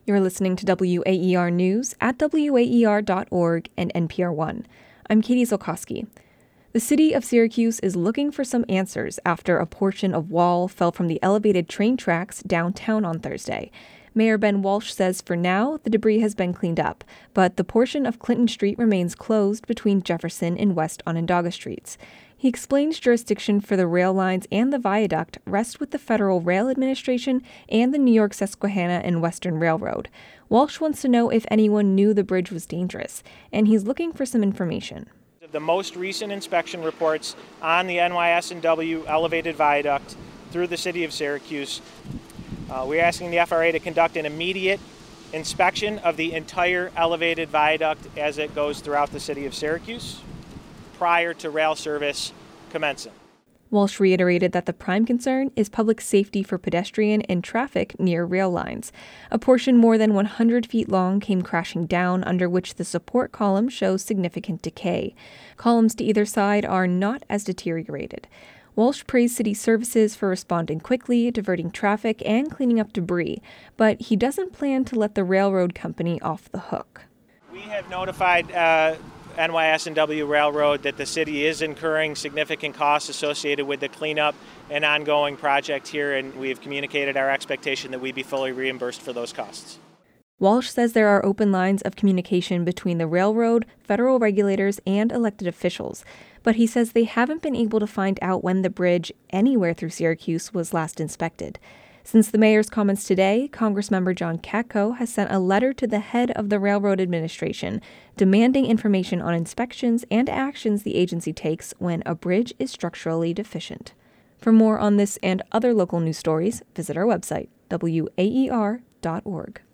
You're listening to WAER News at WAER.org and NPR One. I'm Katie Zolkowski. The city of Syracuse is looking for some answers after a portion of wall fell from the elevated train tracks downtown on Thursday. Mayor Ben Walsh says for now, the debris has been cleaned up, but the portion of Clinton Street remains closed between Jefferson and West Onondaga Streets. He explains jurisdiction for the rail lines and the viaduct rest with the Federal Rail Administration and the New York Susquehanna and Western Railroad. Walsh wants to know if anyone knew the bridge was dangerous, and he's looking for some information. The most recent inspection reports on the NYS&W elevated viaduct through the city of Syracuse, we're asking the FRA to conduct an immediate inspection of the entire elevated viaduct as it goes throughout the city of Syracuse prior to rail service commencing. Walsh reiterated that the prime concern is public safety for pedestrian and traffic near rail lines. A portion more than 100 feet long came crashing down, under which the support column shows significant decay. Columns to either side are not as deteriorated. Walsh praised city services for responding quickly, diverting traffic, and cleaning up debris, but he doesn't plan to let the railroad company off the hook. We have notified NYS&W Railroad that the city is incurring significant costs associated with the cleanup and ongoing project here, and we have communicated our expectation that we be fully reimbursed for those costs. Walsh says there are open lines of communication between the railroad, federal regulators, and elected officials, but he says they haven't been able to find out when the bridge anywhere through Syracuse was last inspected. Since the mayor's comments today, Congressmember John Katko has sent a letter to the head of the Railroad Administration demanding information on inspections and actions the agency takes when a bridge is structurally deficient. For more on this and other local news stories, visit our website, WAER.org.